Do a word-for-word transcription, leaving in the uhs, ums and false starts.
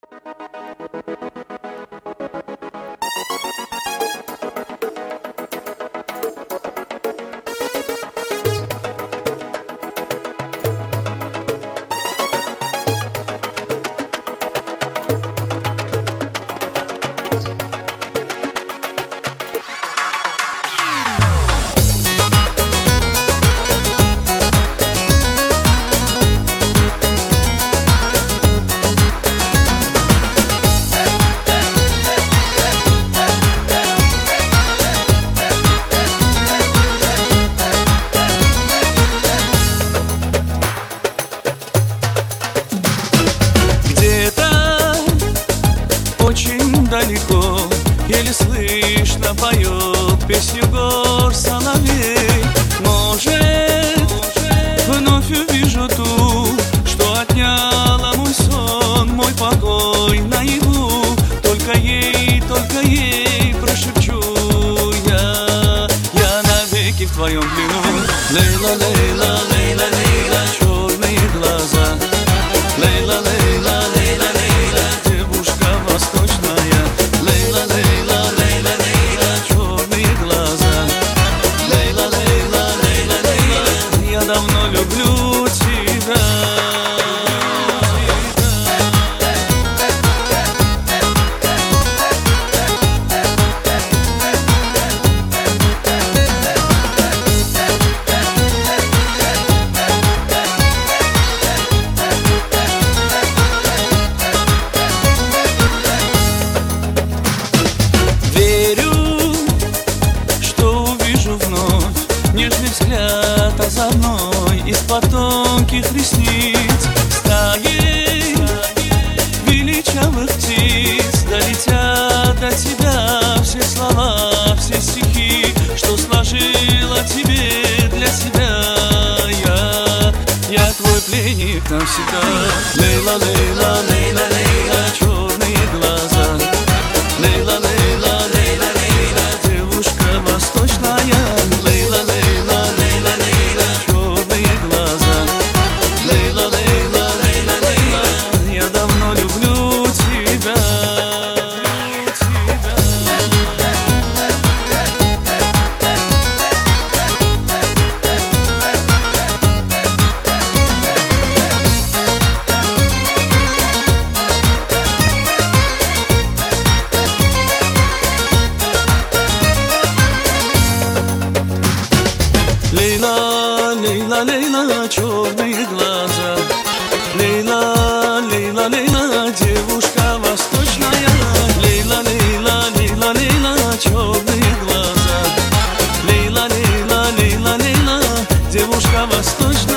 Далеко, еле слышно поет песню гор соловей. Может, вновь увижу ту, что отняла мой сон, мой покой наяву. Только ей, только ей прошепчу я, я навеки в твоем плену. Лейла, Лейла, Лейла, Лейла, черные глаза. Лейла, Лейла, Лейла, Лейла, девушка восточная. Лейла, Лейла, Лейла, Лейла, черные глаза. Лейла, Лейла, Лейла, Лейла, я давно люблю тебя. Нежный взгляд озорной из-под тонких ресниц. Стаей величавых птиц долетят до тебя все слова, все стихи, что сложила тебе для себя я. Я твой пленник навсегда. Лейла, Лейла, Лейла, Лейла, черные глаза. Лейла, Лейла, Лейла, Лейла, девушка восточная. Лейла, Лейла, Лейла, Лейла, черные глаза. Лейла, Лейла, Лейла, Лейла, я давно люблю тебя. Лейла, Лейла, Лейла, черные глаза. Лейла, Лейла, Лейла, девушка восточная. Лейла, Лейла, Лейла, Лейла, черные глаза. Лейла, Лейла, Лейла, Лейла, девушка восточная.